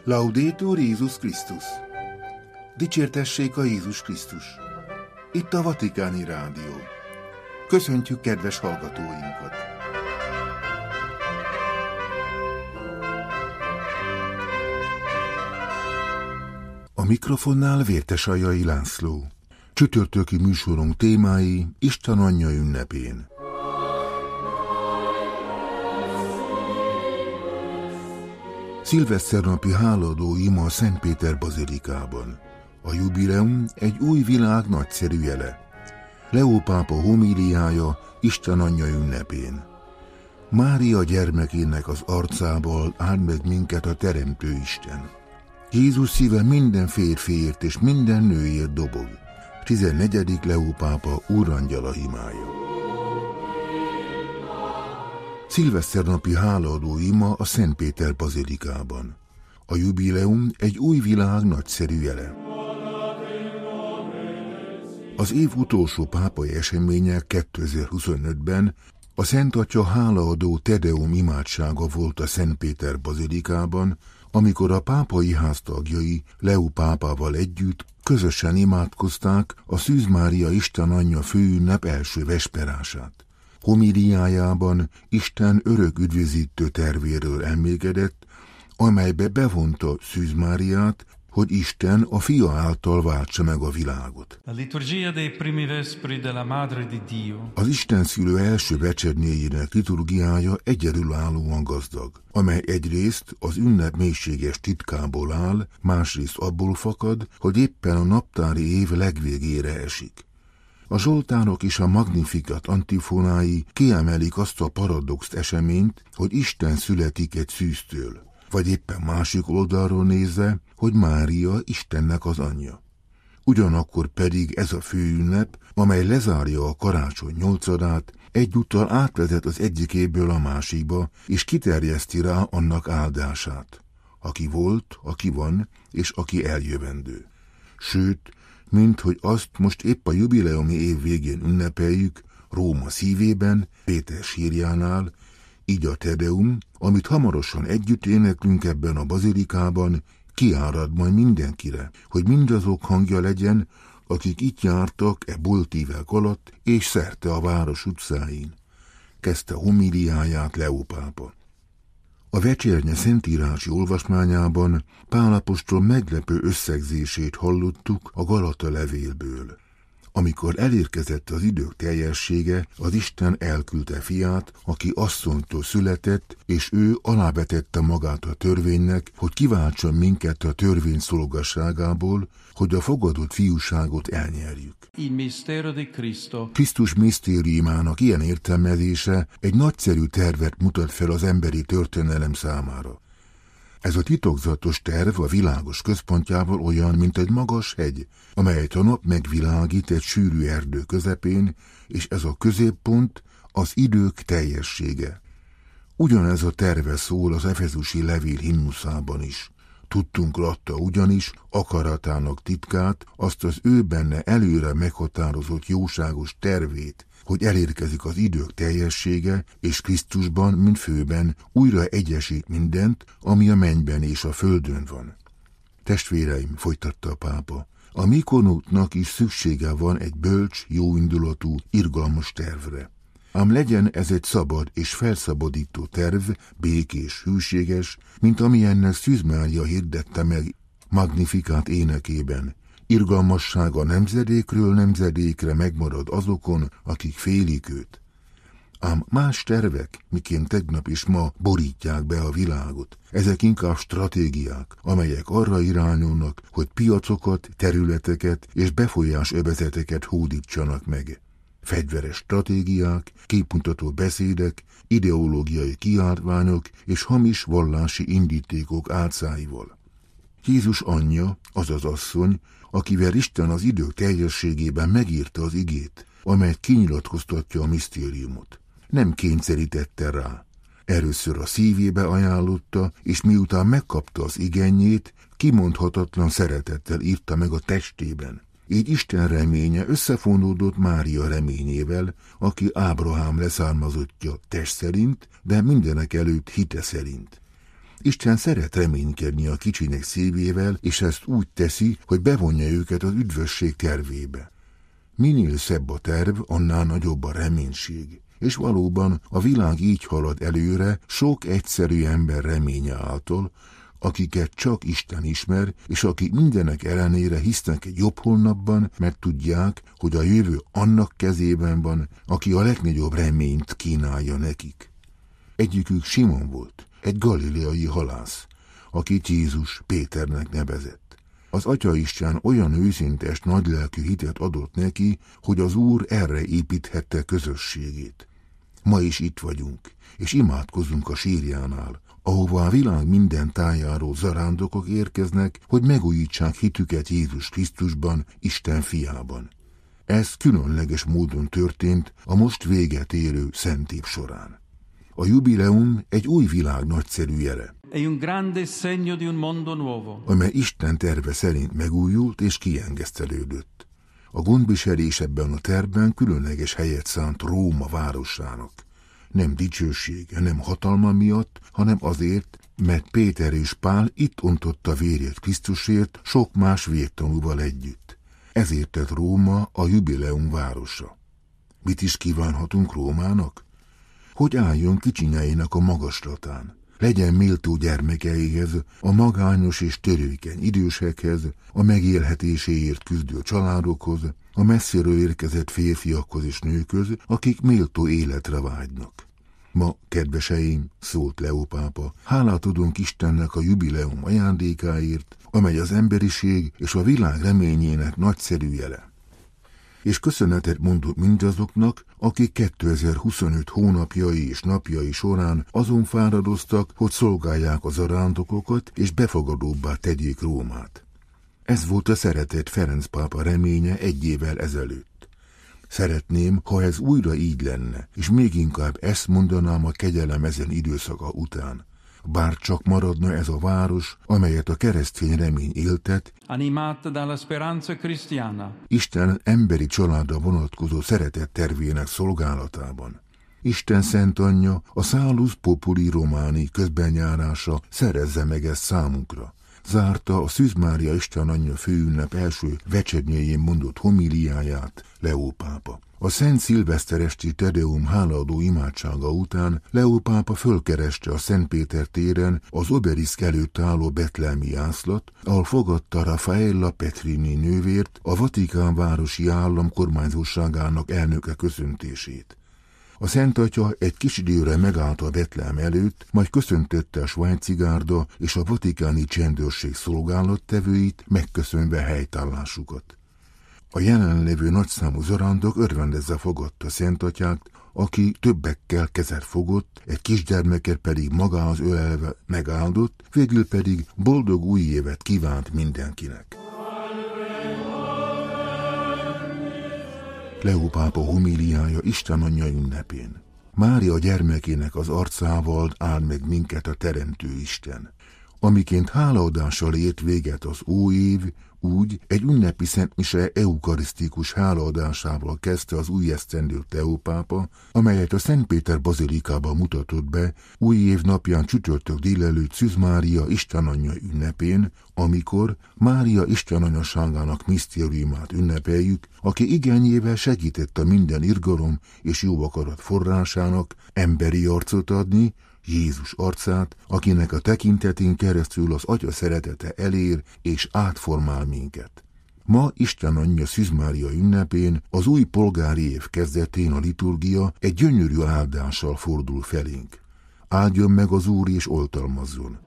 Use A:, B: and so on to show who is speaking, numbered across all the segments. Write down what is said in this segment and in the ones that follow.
A: Laudetur Jézus Krisztus! Dicsértessék a Jézus Krisztus! Itt a Vatikáni Rádió. Köszöntjük kedves hallgatóinkat! A mikrofonnál Vértesajai László. Csütörtöki műsorunk témái Isten Anyja ünnepén. Szilveszternapi hálaadó ima a Szentpéter bazilikában. A jubileum egy új világ nagyszerű jele. Leó pápa homíliája Isten Anyja ünnepén. Mária gyermekének az arcából áld meg minket a Teremtő Isten. Jézus szíve minden férfiért és minden nőért dobog. 14. Leó pápa úrangyala imája. Szilveszternapi hálaadó ima a Szentpéter bazilikában. A jubileum egy új világ nagyszerű jele. Az év utolsó pápai eseménye 2025-ben a Szent Atya hálaadó Te Deum imádsága volt a Szentpéter bazilikában, amikor a pápai ház tagjai Leó pápával együtt közösen imádkozták a Szűz Mária Isten Anyja főünnep első vesperását. Homíliájában Isten örök üdvözítő tervéről emlékedett, amelybe bevonta Szűz Máriát, hogy Isten a Fia által váltsa meg a világot. Az Isten szülő első vecsernyéjének liturgiája egyedülállóan gazdag, amely egyrészt az ünnep mélységes titkából áll, másrészt abból fakad, hogy éppen a naptári év legvégére esik. A zsoltárok és a Magnificat antifonái kiemelik azt a paradox eseményt, hogy Isten születik egy szűztől, vagy éppen másik oldalról nézve, hogy Mária Istennek az anyja. Ugyanakkor pedig ez a főünnep, amely lezárja a karácsony 8-adát, egyúttal átvezet az egyikéből a másikba, és kiterjeszti rá annak áldását, aki volt, aki van, és aki eljövendő. Sőt, mint hogy azt most épp a jubileumi év végén ünnepeljük, Róma szívében, Péter sírjánál, így a Te Deum, amit hamarosan együtt éneklünk ebben a bazilikában, kiárad majd mindenkire, hogy mindazok hangja legyen, akik itt jártak boltívek alatt és szerte a város utcáin. Kezdte homíliáját Leó pápa. A vecsernye szentírási olvasmányában Pál apostol meglepő összegzését hallottuk a Galata levélből. Amikor elérkezett az idők teljessége, az Isten elküldte fiát, aki asszonytól született, és ő alávetette magát a törvénynek, hogy kiváltson minket a törvény szolgasságából, hogy a fogadott fiúságot elnyerjük. Krisztus misztériumának ilyen értelmezése egy nagyszerű tervet mutat fel az emberi történelem számára. Ez a titokzatos terv a világos központjával olyan, mint egy magas hegy, amelyet a nap megvilágít egy sűrű erdő közepén, és ez a középpont az idők teljessége. Ugyanez a terve szól az efezusi levél himnuszában is. Tudtunk latta ugyanis akaratának titkát, azt az ő benne előre meghatározott jóságos tervét, hogy elérkezik az idők teljessége, és Krisztusban, mint főben, újra egyesít mindent, ami a mennyben és a földön van. Testvéreim, folytatta a pápa, a mi konútnak is szüksége van egy bölcs, jóindulatú, irgalmas tervre. Ám legyen ez egy szabad és felszabadító terv, békés, hűséges, mint amilyennek Szűz Mária hirdette meg Magnificat énekében. Irgalmassága nemzedékről nemzedékre megmarad azokon, akik félik őt. Ám más tervek, miként tegnap és ma borítják be a világot. Ezek inkább stratégiák, amelyek arra irányulnak, hogy piacokat, területeket és befolyásövezeteket hódítsanak meg. Fegyveres stratégiák, képmutató beszédek, ideológiai kiáltványok és hamis vallási indítékok álcáival. Jézus anyja, azaz asszony, akivel Isten az idők teljességében megírta az igét, amely kinyilatkoztatja a misztériumot. Nem kényszerítette rá. Először a szívébe ajánlotta, és miután megkapta az igényét, kimondhatatlan szeretettel írta meg a testében. Így Isten reménye összefonódott Mária reményével, aki Ábrahám leszármazottja test szerint, de mindenek előtt hite szerint. Isten szeret reménykedni a kicsinek szívével, és ezt úgy teszi, hogy bevonja őket az üdvösség tervébe. Minél szebb a terv, annál nagyobb a reménység. És valóban a világ így halad előre sok egyszerű ember reménye által, akiket csak Isten ismer, és akik mindenek ellenére hisznek egy jobb holnapban, mert tudják, hogy a jövő annak kezében van, aki a legnagyobb reményt kínálja nekik. Egyikük Simon volt, egy galileai halász, akit Jézus Péternek nevezett. Az Atyaisten olyan őszintes, nagylelkű hitet adott neki, hogy az Úr erre építhette közösségét. Ma is itt vagyunk, és imádkozunk a sírjánál, ahova a világ minden tájáról zarándokok érkeznek, hogy megújítsák hitüket Jézus Krisztusban, Isten fiában. Ez különleges módon történt a most véget érő Szent Év során. A jubileum egy új világ nagyszerű jele, amely Isten terve szerint megújult és kiengesztelődött. A gondviselés ebben a tervben különleges helyet szánt Róma városának. Nem dicsősége, nem hatalma miatt, hanem azért, mert Péter és Pál itt ontotta vérét Krisztusért sok más vértanúval együtt. Ezért lett Róma a jubileum városa. Mit is kívánhatunk Rómának? Hogy álljon kicsinyeinek a magaslatán, legyen méltó gyermekeihez, a magányos és törőkeny idősekhez, a megélhetéséért küzdő családokhoz, a messziről érkezett férfiakhoz és nőkhöz, akik méltó életre vágynak. Ma, kedveseim, szólt Leó pápa, hálát adunk Istennek a jubileum ajándékáért, amely az emberiség és a világ reményének nagyszerű jele. És köszönetet mondok mindazoknak, akik 2025 hónapjai és napjai során azon fáradoztak, hogy szolgálják az zarándokokat és befogadóbbá tegyék Rómát. Ez volt a szeretett Ferenc pápa reménye egy évvel ezelőtt. Szeretném, ha ez újra így lenne, és még inkább ezt mondanám a kegyelem ezen időszaka után. Bár csak maradna ez a város, amelyet a keresztény remény éltet, Isten emberi családra vonatkozó szeretett tervének szolgálatában. Isten Szent Anyja, a Salus Populi Romani közbenjárása szerezze meg ezt számunkra. Zárta a Szűz Mária Isten Anyja főünnep első vecsednyéjén mondott homíliáját Leó pápa. A Szent Szilveszter esti Tedeum hálaadó imádsága után Leó pápa fölkereste a Szent Péter téren az obeliszk előtt álló betlehemi jászlat, ahol fogadta Raffaella Petrini nővért, a Vatikán városi állam kormányzóságának elnöke köszöntését. A Szent Atya egy kis időre megállt a Betlehem előtt, majd köszöntötte a svájci gárda és a vatikáni csendőrség szolgálattevőit, megköszönve helytállásukat. A jelenlévő nagyszámú zarándok örvendezve fogadta Szent Atyát, aki többekkel kezet fogott, egy kisgyermeket pedig magához ölelve megáldott, végül pedig boldog új évet kívánt mindenkinek. Leó pápa homíliája Isten Anyja ünnepén. Mária gyermekének az arcával áld meg minket a Teremtő Isten. Amiként hálaadással ért véget az óév, úgy egy ünnepi szentmise eukarisztikus hálaadásával kezdte az új esztendőt Leó pápa, amelyet a Szent Péter bazilikában mutatott be új év napján csütörtök délelőtt Szűz Mária Isten Anyja ünnepén, amikor Mária Isten Anyaságának misztériumát ünnepeljük, aki igényével segített a minden irgalom és jó akarat forrásának emberi arcot adni, Jézus arcát, akinek a tekintetén keresztül az Atya szeretete elér és átformál minket. Ma Isten Anyja Szűz Mária ünnepén, az új polgári év kezdetén a liturgia egy gyönyörű áldással fordul felénk. Áldjon meg az Úr és oltalmazzon.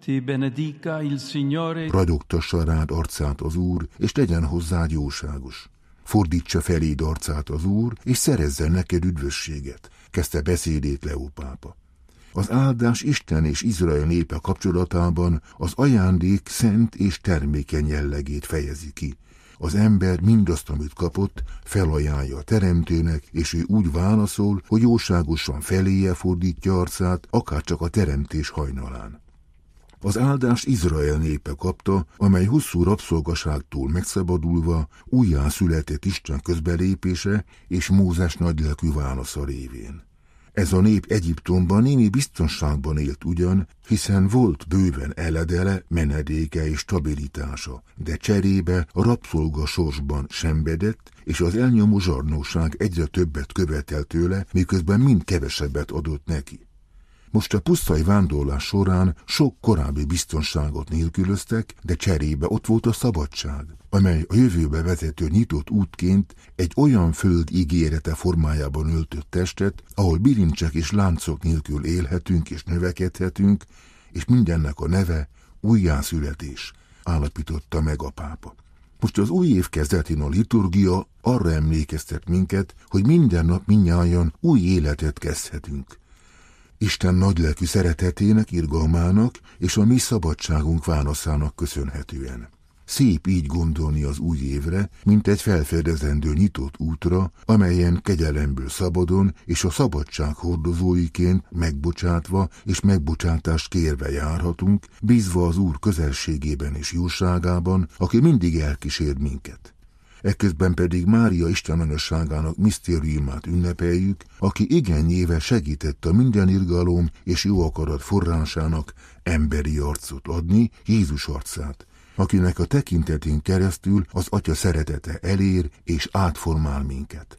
A: Ragyogtassa rád arcát az Úr, és legyen hozzád jóságos. Fordítsa feléd arcát az Úr, és szerezzen neked üdvösséget, kezdte beszédét Leó pápa. Az áldás Isten és Izrael népe kapcsolatában az ajándék szent és termékeny jellegét fejezi ki. Az ember mindazt, amit kapott, felajánlja a Teremtőnek, és ő úgy válaszol, hogy jóságosan feléje fordítja arcát, akárcsak a teremtés hajnalán. Az áldást Izrael népe kapta, amely hosszú rabszolgaságtól megszabadulva újjászületett Isten közbelépése és Mózes nagylelkű válasza révén. Ez a nép Egyiptomban némi biztonságban élt ugyan, hiszen volt bőven eledele, menedéke és stabilitása, de cserébe a rabszolga sorsban szenvedett, és az elnyomó zsarnóság egyre többet követelt tőle, miközben mind kevesebbet adott neki. Most a pusztai vándorlás során sok korábbi biztonságot nélkülöztek, de cserébe ott volt a szabadság, amely a jövőbe vezető nyitott útként egy olyan föld ígérete formájában öltött testet, ahol bilincsek és láncok nélkül élhetünk és növekedhetünk, és mindennek a neve újjászületés, állapította meg a pápa. Most az új év kezdetén a liturgia arra emlékeztet minket, hogy minden nap mindnyájan új életet kezdhetünk. Isten nagylelkű szeretetének, irgalmának és a mi szabadságunk válaszának köszönhetően. Szép így gondolni az új évre, mint egy felfedezendő nyitott útra, amelyen kegyelemből szabadon és a szabadság hordozóiként megbocsátva és megbocsátást kérve járhatunk, bízva az Úr közelségében és jóságában, aki mindig elkísér minket. Ekközben pedig Mária Isten anyasságának misztériumát ünnepeljük, aki igényével segített a minden irgalom és jó akarat forrásának emberi arcot adni, Jézus arcát, akinek a tekintetén keresztül az Atya szeretete elér és átformál minket.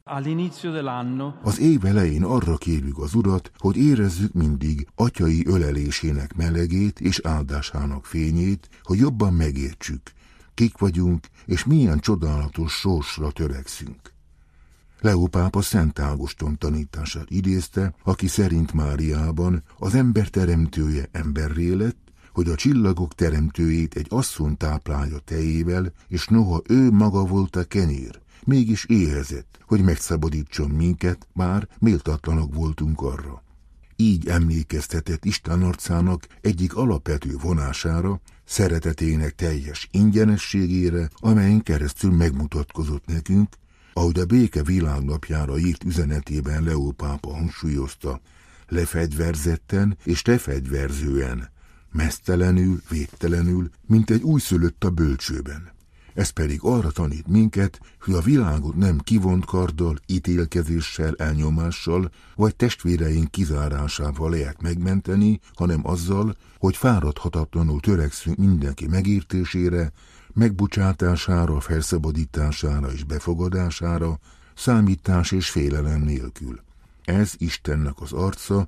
A: Az év elején arra kérjük az Urat, hogy érezzük mindig atyai ölelésének melegét és áldásának fényét, hogy jobban megértsük, kik vagyunk, és milyen csodálatos sorsra törekszünk. Leó pápa Szent Ágoston tanítását idézte, aki szerint Máriában az ember teremtője emberré lett, hogy a csillagok teremtőjét egy asszony táplálja tejével, és noha ő maga volt a kenyér, mégis éhezett, hogy megszabadítson minket, bár méltatlanok voltunk arra. Így emlékeztetett Isten arcának egyik alapvető vonására, szeretetének teljes ingyenességére, amelyen keresztül megmutatkozott nekünk, ahogy a béke világnapjára írt üzenetében Leó pápa hangsúlyozta, lefegyverzetten és lefegyverzően, meztelenül, végtelenül, mint egy újszülött a bölcsőben. Ez pedig arra tanít minket, hogy a világot nem kivont karddal, ítélkezéssel, elnyomással, vagy testvéreink kizárásával lehet megmenteni, hanem azzal, hogy fáradhatatlanul törekszünk mindenki megértésére, megbocsátására, felszabadítására és befogadására, számítás és félelem nélkül. Ez Istennek az arca,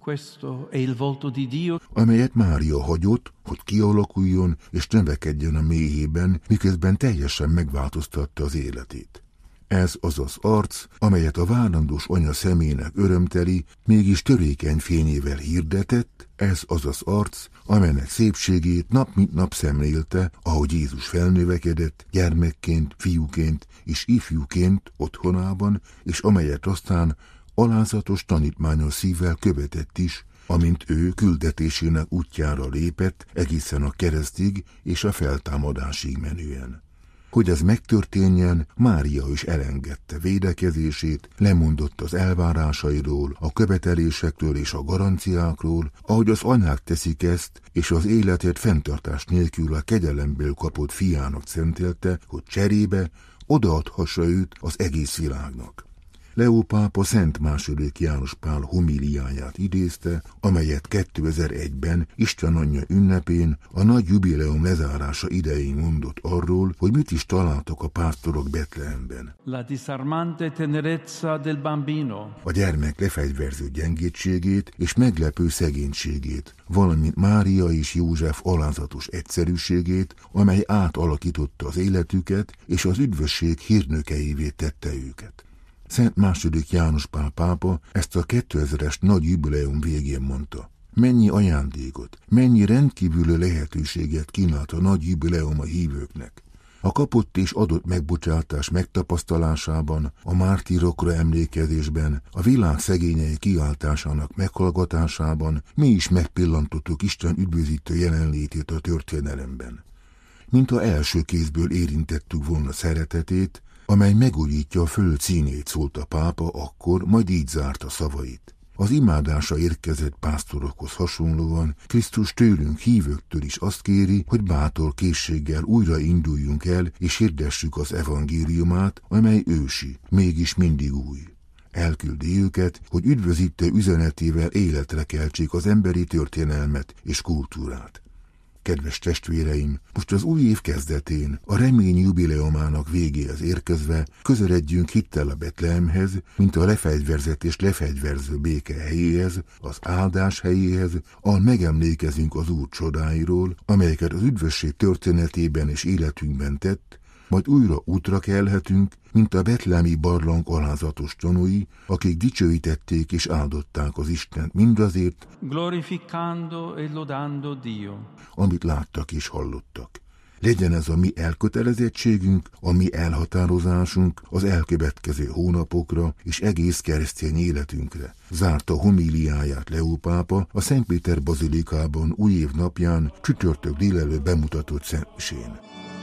A: amelyet Mária hagyott, hogy kialakuljon és növekedjen a méhében, miközben teljesen megváltoztatta az életét. Ez az az arc, amelyet a várandós anya szemének örömteli, mégis törékeny fényével hirdetett, ez az az arc, amelynek szépségét nap mint nap szemlélte, ahogy Jézus felnövekedett, gyermekként, fiúként és ifjúként otthonában, és amelyet aztán alázatos tanítmányos szívvel követett is, amint ő küldetésének útjára lépett egészen a keresztig és a feltámadásig menően. Hogy ez megtörténjen, Mária is elengedte védekezését, lemondott az elvárásairól, a követelésekről és a garanciákról, ahogy az anyák teszik ezt, és az életét fenntartás nélkül a kegyelemből kapott fiának szentelte, hogy cserébe odaadhassa őt az egész világnak. Leó pápa Szent II. János Pál homíliáját idézte, amelyet 2001-ben Isten anyja ünnepén a nagy jubileum lezárása idején mondott arról, hogy mit is találtak a pásztorok Betlehemben.
B: La disarmante tenerezza del bambino.
A: A gyermek lefegyverző gyengétségét és meglepő szegénységét, valamint Mária és József alázatos egyszerűségét, amely átalakította az életüket és az üdvösség hírnökeivé tette őket. Szent II. János Pál pápa ezt a 2000-es nagy jubileum végén mondta. Mennyi ajándékot, mennyi rendkívüli lehetőséget kínált a nagy jubileum a hívőknek. A kapott és adott megbocsátás megtapasztalásában, a mártírokra emlékezésben, a világ szegényei kiáltásának meghallgatásában mi is megpillantottuk Isten üdvözítő jelenlétét a történelemben. Mintha első kézből érintettük volna szeretetét, amely megújítja a föld színét, szólt a pápa akkor, majd így zárta szavait. Az imádásra érkezett pásztorokhoz hasonlóan Krisztus tőlünk hívőktől is azt kéri, hogy bátor készséggel újra induljunk el és hirdessük az evangéliumát, amely ősi, mégis mindig új. Elküldi őket, hogy üdvözítő üzenetével életre keltsék az emberi történelmet és kultúrát. Kedves testvéreim, most az új év kezdetén, a remény jubileumának végéhez érkezve közeledjünk hittel a Betlehemhez, mint a lefegyverzett és lefegyverző béke helyéhez, az áldás helyéhez, ahol megemlékezünk az Úr csodáiról, amelyeket az üdvösség történetében és életünkben tett, majd újra útra kelhetünk, mint a betlehemi barlang alázatos tanúi, akik dicsőítették és áldották az Istent mindazért,
B: glorificando e lodando Dio,
A: amit láttak és hallottak. Legyen ez a mi elkötelezettségünk, a mi elhatározásunk az elkövetkező hónapokra és egész keresztény életünkre. Zárta homíliáját Leó pápa a Szent Péter bazilikában új év napján csütörtök délelőtt bemutatott szentmisén.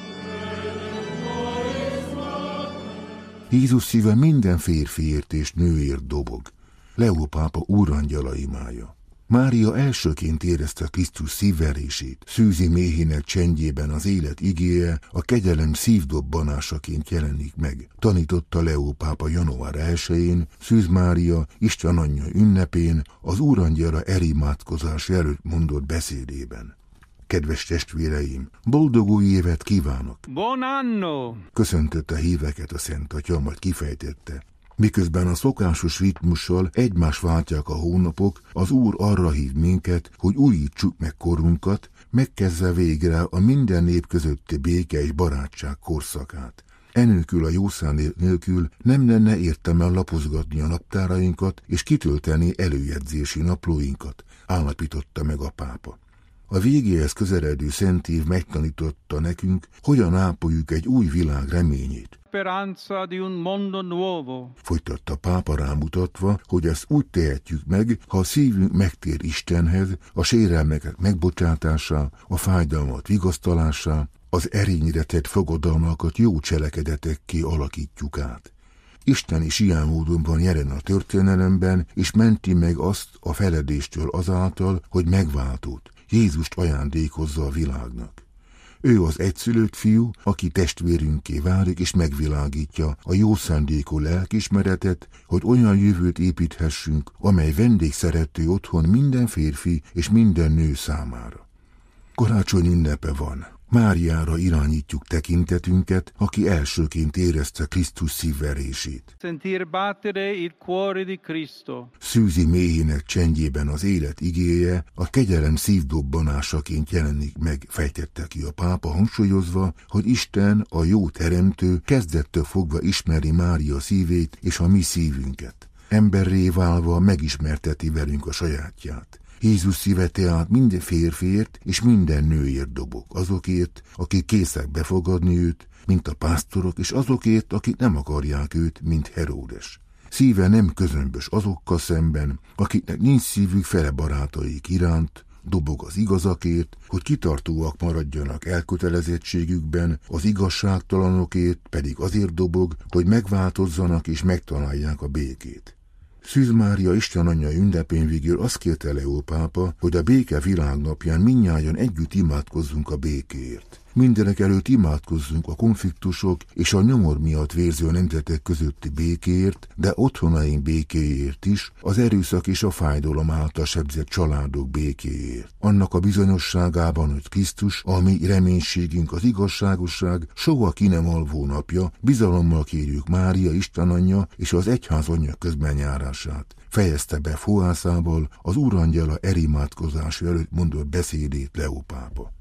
A: Jézus szíve minden férfiért és nőért dobog. Leó pápa úrangyala imája. Mária elsőként érezte Krisztus szívverését, szűzi méhének csendjében az élet igéje, a kegyelem szívdobbanásaként jelenik meg. Tanította Leó pápa január 1-én, Szűz Mária, Isten anyja ünnepén, az úrangyala erimádkozás előtt mondott beszédében. Kedves testvéreim, boldog új évet kívánok!
B: Buon anno!
A: Köszöntötte a híveket a Szent Atya, majd kifejtette. Miközben a szokásos ritmussal egymás váltják a hónapok, az Úr arra hív minket, hogy újítsuk meg korunkat, megkezdve végre a minden nép közötti béke és barátság korszakát. Enélkül a jó szándék nélkül nem lenne értelme lapozgatni a naptárainkat és kitölteni előjegyzési naplóinkat, állapította meg a pápa. A végéhez közeledő szent év megtanította nekünk, hogyan ápoljuk egy új világ reményét.
B: Speranza di un mondo nuovo.
A: Folytatta pápa rámutatva, hogy ezt úgy tehetjük meg, ha a szívünk megtér Istenhez, a sérelmeket megbocsátásá, a fájdalmat vigasztalásá, az erényre tett fogadalmakat jó cselekedetekké alakítjuk át. Isten is ilyen módon van jelen a történelemben, és menti meg azt a feledéstől azáltal, hogy megváltott. Jézust ajándékozza a világnak. Ő az egyszülött fiú, aki testvérünké válik és megvilágítja a jó szándékú lelkismeretet, hogy olyan jövőt építhessünk, amely vendégszerető otthon minden férfi és minden nő számára. Karácsony ünnepe van. Máriára irányítjuk tekintetünket, aki elsőként érezte Krisztus szívverését.
B: Sentir battere il cuore di Cristo.
A: Szűzi méhének csendjében az élet igéje, a kegyelem szívdobbanásaként jelenik meg, fejtette ki a pápa, hangsúlyozva, hogy Isten, a jó teremtő, kezdettől fogva ismeri Mária szívét és a mi szívünket. Emberré válva megismerteti velünk a sajátját. Jézus szíve tehát minden férfiért és minden nőért dobog, azokért, akik készek befogadni őt, mint a pásztorok, és azokért, akik nem akarják őt, mint Heródes. Szíve nem közömbös azokkal szemben, akiknek nincs szívük fele barátaik iránt, dobog az igazakért, hogy kitartóak maradjanak elkötelezettségükben, az igazságtalanokért pedig azért dobog, hogy megváltozzanak és megtalálják a békét. Szűz Mária Isten anyja ünnepén végül azt kérte Leó pápa, hogy a béke világnapján mindnyájan együtt imádkozzunk a békéért. Mindenek előtt imádkozzunk a konfliktusok és a nyomor miatt vérző nemzetek közötti békéért, de otthonaink békéért is, az erőszak és a fájdalom által sebzett családok békéért. Annak a bizonyosságában, hogy Krisztus, a mi reménységünk, az igazságosság soha ki nem alvó napja, bizalommal kérjük Mária Isten anyja és az egyház anyja közbenjárását. Fejezte be fohászával az úrangyala erimádkozása előtt mondott beszédét Leó pápa.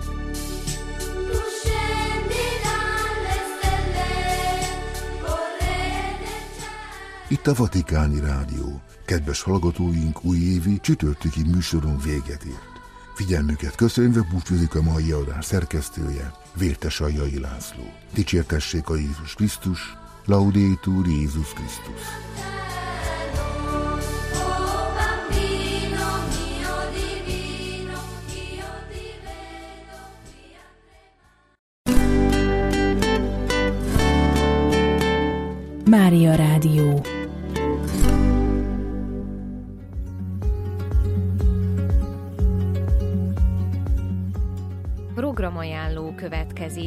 A: Itt a Vatikáni Rádió. Kedves hallgatóink, újévi csütörtöki műsorunk véget ért. Figyelmüket köszönve búcsúzik a mai adás szerkesztője, Vértes Aljai László. Dicsértessék a Jézus Krisztus, Laudetur Jézus Krisztus.
C: Mária Rádió. Programajánló következik.